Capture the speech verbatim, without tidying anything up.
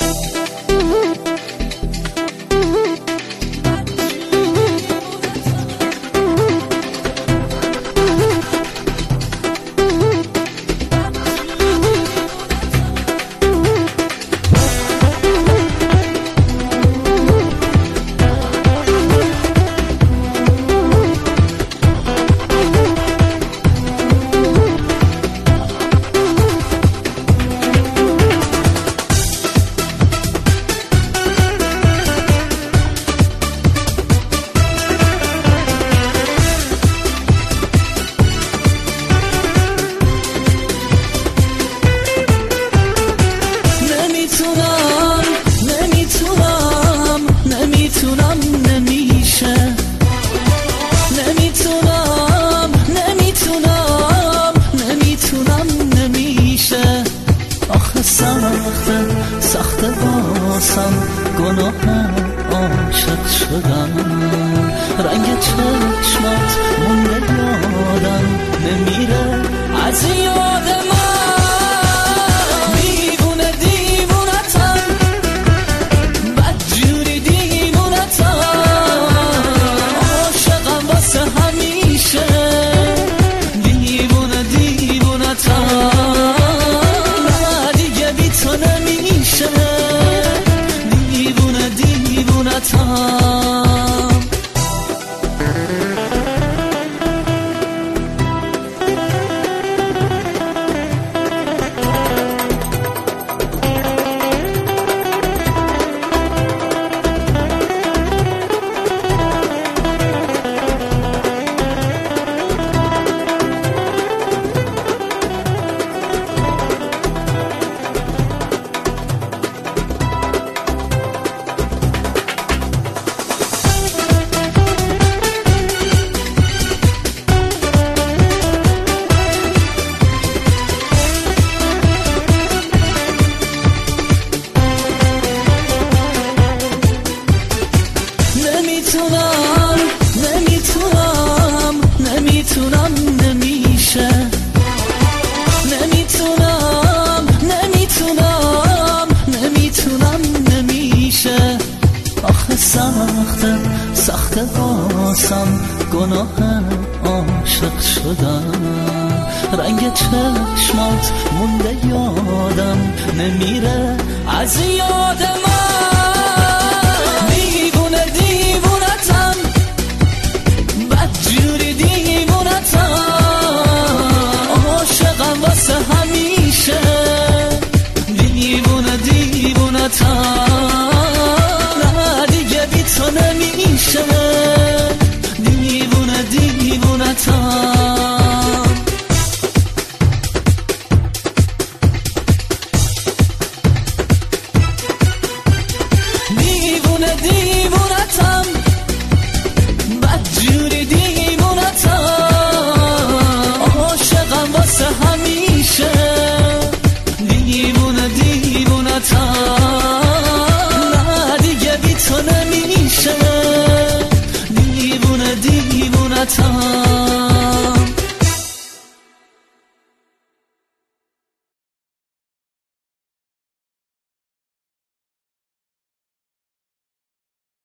سخته باسم گناهم عاشق شدم، رنگ چشمات مونده یادم نمیره از یاد من. دیوونه دیوونتم، بدجوری دیوونتم، عاشقم واسه همیشه. دیوونه دیوونتم، تو نمیشه. دیوونه دیوونتم. نمیتونم نمیتونم نمیتونم نمیشه. نمیتونم نمیتونم نمیتونم نمیشه. آخه سخته سخته باسم گناهم عاشق شدم، رنگ چشمات مونده یادم نمیره از یاد من. همیشه دیوونه دیوونتم، نه دیگه بی تو نمیشه. دیوونه دیوونتم. دیوونه دیوونتم، بدجوری دیوونتم، عاشقم واسه همیشه. دیوونه دیوونتم، نه دیگه بی تو نمیشه. دیوونه دیوونتم.